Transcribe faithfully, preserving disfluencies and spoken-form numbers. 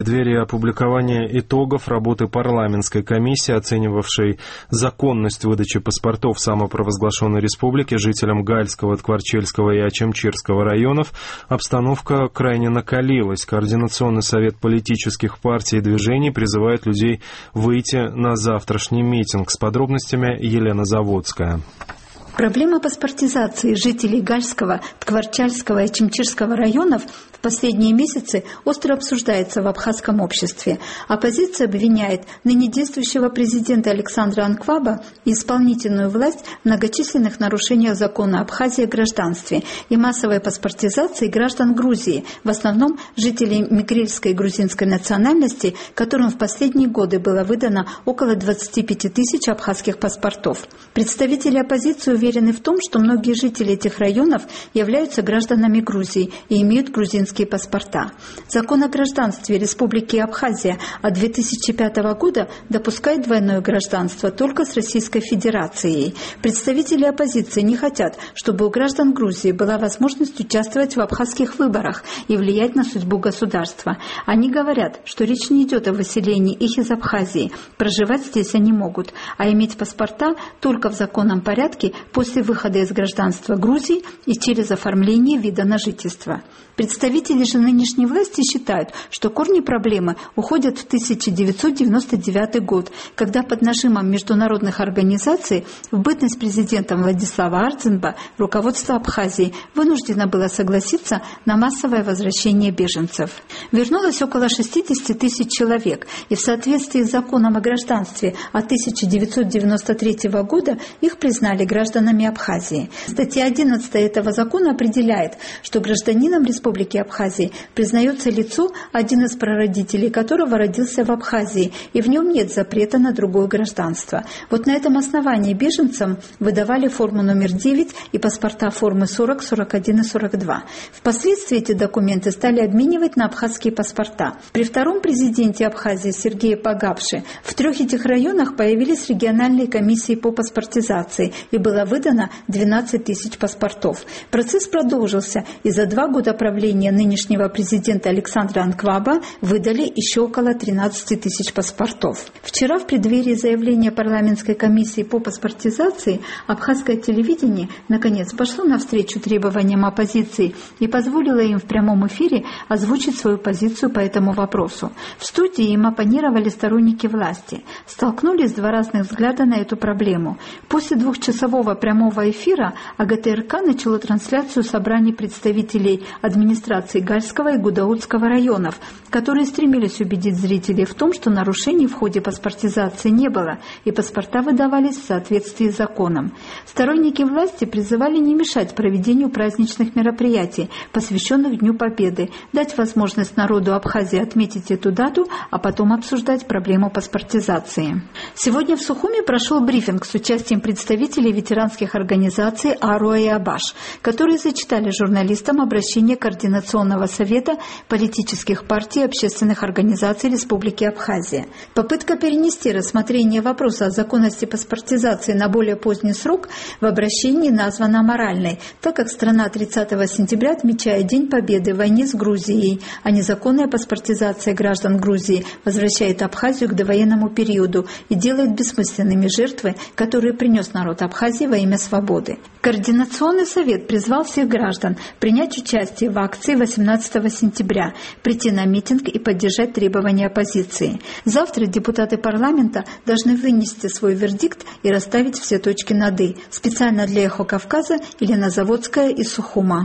преддверии опубликования итогов работы парламентской комиссии, оценивавшей законность выдачи паспортов самопровозглашенной республики жителям Гальского, Ткварчельского и Ачамчирского районов, обстановка крайне накалилась. Координационный совет политических партий и движений призывает людей выйти на завтрашний митинг. С подробностями Елена Заводская. Проблема паспортизации жителей Гальского, Ткварчальского и Ачамчирского районов в последние месяцы остро обсуждается в абхазском обществе. Оппозиция обвиняет ныне действующего президента Александра Анкваба и исполнительную власть в многочисленных нарушениях закона Абхазии о гражданстве и массовой паспортизации граждан Грузии, в основном жителей мигрельской и грузинской национальности, которым в последние годы было выдано около двадцати пяти тысяч абхазских паспортов. Представители оппозиции уверены, уверены в том, что многие жители этих районов являются гражданами Грузии и имеют грузинские паспорта. Закон о гражданстве Республики Абхазия от две тысячи пятого года допускает двойное гражданство только с Российской Федерацией. Представители оппозиции не хотят, чтобы у граждан Грузии была возможность участвовать в абхазских выборах и влиять на судьбу государства. Они говорят, что речь не идет о выселении их из Абхазии. Проживать здесь они могут, а иметь паспорта только в законном порядке после выхода из гражданства Грузии и через оформление вида на жительство. Представители же нынешней власти считают, что корни проблемы уходят в тысяча девятьсот девяносто девятый год, когда под нажимом международных организаций в бытность президентом Владислава Ардзинба руководство Абхазии вынуждено было согласиться на массовое возвращение беженцев. Вернулось около шестидесяти тысяч человек, и в соответствии с законом о гражданстве от тысяча девятьсот девяносто третьего года их признали гражданами Абхазии. Статья одиннадцатая этого закона определяет, что гражданином Республики Абхазии признается лицо, один из прародителей которого родился в Абхазии, и в нем нет запрета на другое гражданство. Вот на этом основании беженцам выдавали форму номер девять и паспорта формы сорок, сорок один и сорок два. Впоследствии эти документы стали обменивать на абхазские паспорта. При втором президенте Абхазии Сергее Пагапше в трех этих районах появились региональные комиссии по паспортизации, и было выдано двенадцать тысяч паспортов. Процесс продолжился, и за два года правления нынешнего президента Александра Анкваба выдали еще около тринадцати тысяч паспортов. Вчера, в преддверии заявления парламентской комиссии по паспортизации, абхазское телевидение наконец пошло навстречу требованиям оппозиции и позволило им в прямом эфире озвучить свою позицию по этому вопросу. В студии им оппонировали сторонники власти. Столкнулись два разных взгляда на эту проблему. После двухчасового прямого эфира АГТРК начало трансляцию собраний представителей администрации Гальского и Гудаутского районов, которые стремились убедить зрителей в том, что нарушений в ходе паспортизации не было, и паспорта выдавались в соответствии с законом. Сторонники власти призывали не мешать проведению праздничных мероприятий, посвященных Дню Победы, дать возможность народу Абхазии отметить эту дату, а потом обсуждать проблему паспортизации. Сегодня в Сухуми прошел брифинг с участием представителей ветеранских организаций «Аруа» и «Абаш», которые зачитали журналистам обращение Координационного совета политических партий и общественных организаций Республики Абхазия. Попытка перенести рассмотрение вопроса о законности паспортизации на более поздний срок в обращении названа аморальной, так как страна тридцатого сентября отмечает День Победы в войне с Грузией, а незаконная паспортизация граждан Грузии возвращает Абхазию к довоенному периоду и делает бессмысленными жертвы, которые принес народ Абхазии во имя свободы. Координационный совет призвал всех граждан принять участие в акции восемнадцатого сентября, прийти на митинг и поддержать требования оппозиции. Завтра депутаты парламента должны вынести свой вердикт и расставить все точки над «и». Специально для «Эхо Кавказа» Елена Заводская из Сухума.